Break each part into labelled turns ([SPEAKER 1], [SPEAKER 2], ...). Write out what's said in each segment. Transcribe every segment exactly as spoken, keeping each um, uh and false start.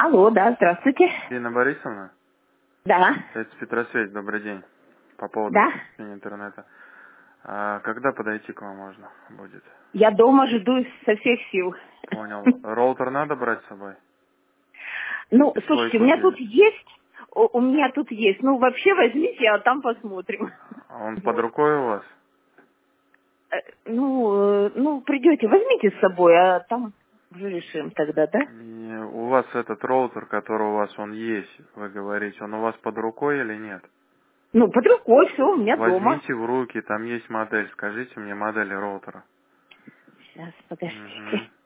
[SPEAKER 1] Алло, да, здравствуйте.
[SPEAKER 2] Ирина Борисовна?
[SPEAKER 1] Да.
[SPEAKER 2] Это Петросвязь, добрый день. По поводу
[SPEAKER 1] Да.
[SPEAKER 2] подключения интернета. А когда подойти к вам можно будет?
[SPEAKER 1] Я дома жду со всех сил.
[SPEAKER 2] Понял. Роутер надо брать с собой?
[SPEAKER 1] Ну,
[SPEAKER 2] Или свой
[SPEAKER 1] слушайте, у меня тут
[SPEAKER 2] купили?
[SPEAKER 1] есть, у у меня тут есть. Ну, вообще возьмите, а там посмотрим.
[SPEAKER 2] А он под
[SPEAKER 1] Вот.
[SPEAKER 2] рукой у вас?
[SPEAKER 1] Э, Ну, э, ну, придете, возьмите с собой, а там уже решим тогда, да?
[SPEAKER 2] И у вас этот роутер, который у вас, он есть, вы говорите, он у вас под рукой или нет?
[SPEAKER 1] Ну, под рукой все, у меня дома.
[SPEAKER 2] Возьмите в руки, там есть модель, скажите мне модель роутера.
[SPEAKER 1] Сейчас, подождите.
[SPEAKER 2] Угу.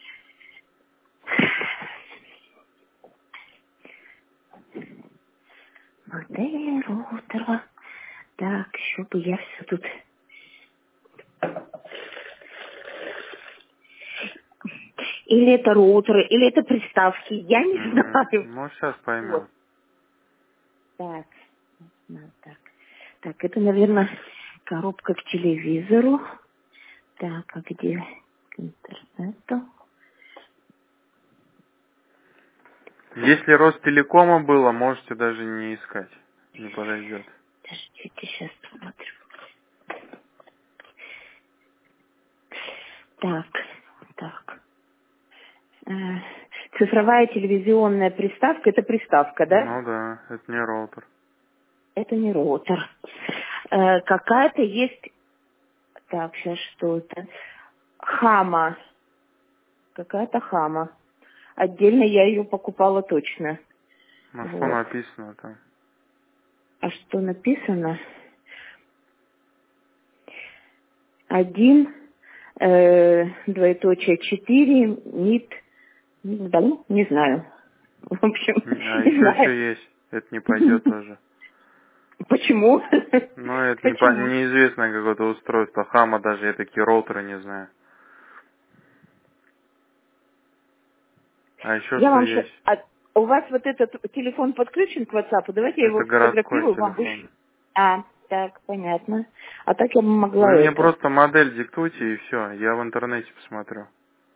[SPEAKER 1] Модель роутера. Так, еще бы я все тут... Или это роутеры, или это приставки, я не
[SPEAKER 2] Угу.
[SPEAKER 1] знаю.
[SPEAKER 2] Ну, сейчас
[SPEAKER 1] Вот.
[SPEAKER 2] поймем.
[SPEAKER 1] Так, ну, так. Так, это, наверное, коробка к телевизору. Так, а где к интернету?
[SPEAKER 2] Если Ростелекома было, можете даже не искать. Не подойдет.
[SPEAKER 1] Подождите, сейчас посмотрю. Так, так. Э, Цифровая телевизионная приставка, это приставка, да?
[SPEAKER 2] Ну да, это не роутер.
[SPEAKER 1] Это не роутер. Э, Какая-то есть... Так, сейчас что это? Хама. Какая-то хама. Отдельно я ее покупала точно.
[SPEAKER 2] На что
[SPEAKER 1] Вот.
[SPEAKER 2] написано там?
[SPEAKER 1] А что написано? Один, э, двоеточие, четыре, МИД, да, ну, не знаю. В общем,
[SPEAKER 2] А
[SPEAKER 1] не
[SPEAKER 2] еще что
[SPEAKER 1] знаю.
[SPEAKER 2] есть? Это не пойдет тоже.
[SPEAKER 1] Почему?
[SPEAKER 2] Ну, это не по...
[SPEAKER 1] Почему?
[SPEAKER 2] неизвестное какое-то устройство. Хама даже, я такие роутеры не знаю. А еще
[SPEAKER 1] Я
[SPEAKER 2] что
[SPEAKER 1] вам щас...
[SPEAKER 2] есть?
[SPEAKER 1] а у вас вот этот телефон подключен к WhatsApp? Давайте я его
[SPEAKER 2] Это городской
[SPEAKER 1] сфотографирую, вам
[SPEAKER 2] телефон.
[SPEAKER 1] вышлю. А, так, понятно. А так я бы могла
[SPEAKER 2] Вы мне
[SPEAKER 1] это.
[SPEAKER 2] просто модель диктуйте и все. Я в интернете посмотрю.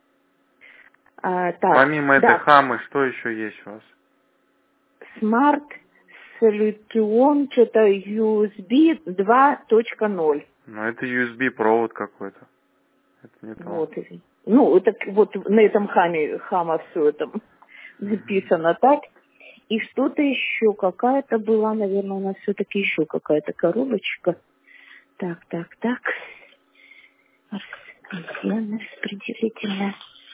[SPEAKER 1] А, так,
[SPEAKER 2] Помимо этой
[SPEAKER 1] да,
[SPEAKER 2] хамы, что еще есть у вас?
[SPEAKER 1] Smart Solution, что-то ю эс би два точка ноль.
[SPEAKER 2] Ну, это ю эс би провод какой-то. Это не то.
[SPEAKER 1] Вот. Ну, это к- вот на этом хаме, хама все это
[SPEAKER 2] Мгм.
[SPEAKER 1] написано так. И что-то еще, какая-то была, наверное, у нас все-таки еще какая-то коробочка. Так, так, так. Антенна распределительная.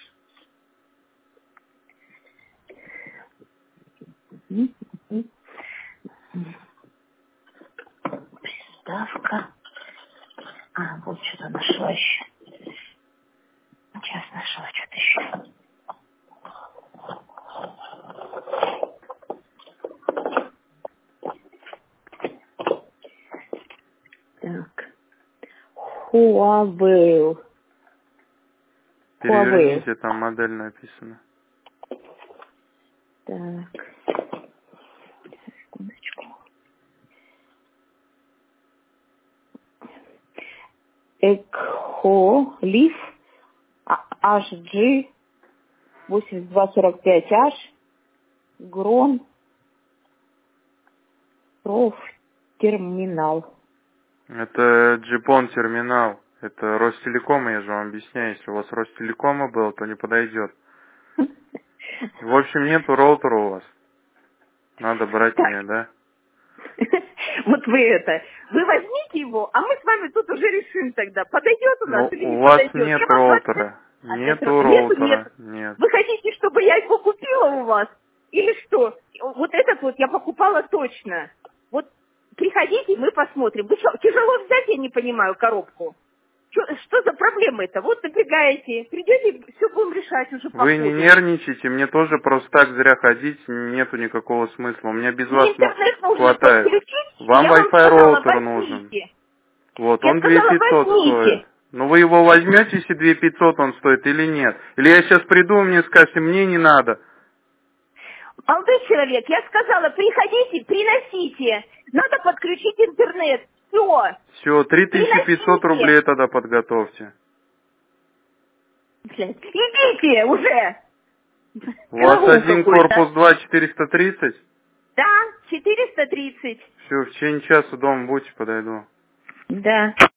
[SPEAKER 1] М, м, м. Приставка. А, вот что-то нашла еще. Сейчас нашла что-то еще. Так. Huawei. Huawei.
[SPEAKER 2] Переверните, там модель написана.
[SPEAKER 1] Так. Секундочку. Экхо Лиф эйч джи восемьдесят два сорок пять эйч Грон Проф Терминал.
[SPEAKER 2] Это Джипон терминал. Это Ростелекома, я же вам объясняю. Если у вас Ростелекома был, то не подойдет. В общем, нету роутера у вас. Надо брать
[SPEAKER 1] Так,
[SPEAKER 2] мне, да?
[SPEAKER 1] вот вы это, вы возьмите его, а мы с вами тут уже решим тогда, подойдет у нас
[SPEAKER 2] Но
[SPEAKER 1] или не
[SPEAKER 2] у вас
[SPEAKER 1] подойдет.
[SPEAKER 2] нет
[SPEAKER 1] Я вам двадцать лет
[SPEAKER 2] роутера.
[SPEAKER 1] назад
[SPEAKER 2] Нету
[SPEAKER 1] это- Нету, нет.
[SPEAKER 2] роутера. Нет.
[SPEAKER 1] Вы хотите, чтобы я его купила у вас? Или что? Вот этот вот я покупала точно. Вот приходите, мы посмотрим. Вы что, тяжело взять, я не понимаю, коробку? Чё- что за проблема это? Вот набегаете, придете, все будем решать уже по
[SPEAKER 2] Вы не
[SPEAKER 1] ходу.
[SPEAKER 2] нервничайте, мне тоже просто так зря ходить нету никакого смысла. У меня без
[SPEAKER 1] Мне
[SPEAKER 2] вас мо-
[SPEAKER 1] интернет нужно
[SPEAKER 2] хватает.
[SPEAKER 1] подключить, и
[SPEAKER 2] Вам
[SPEAKER 1] я вам
[SPEAKER 2] Wi-Fi
[SPEAKER 1] сказала,
[SPEAKER 2] роутер нужен.
[SPEAKER 1] возьмите.
[SPEAKER 2] Вот,
[SPEAKER 1] Я
[SPEAKER 2] он две
[SPEAKER 1] сказала,
[SPEAKER 2] тысячи пятьсот стоит.
[SPEAKER 1] возьмите.
[SPEAKER 2] Ну вы его возьмете, если две тысячи пятьсот он стоит или нет? Или я сейчас приду, мне скажете, мне не надо.
[SPEAKER 1] Молодой человек, я сказала, приходите, приносите. Надо подключить интернет. Все.
[SPEAKER 2] Все, три тысячи пятьсот
[SPEAKER 1] Приносите.
[SPEAKER 2] рублей тогда подготовьте.
[SPEAKER 1] Блядь, идите уже.
[SPEAKER 2] У вас один корпус два, четыреста тридцать?
[SPEAKER 1] Да, четыреста тридцать.
[SPEAKER 2] Все, в течение часа дома будьте, подойду.
[SPEAKER 1] Да.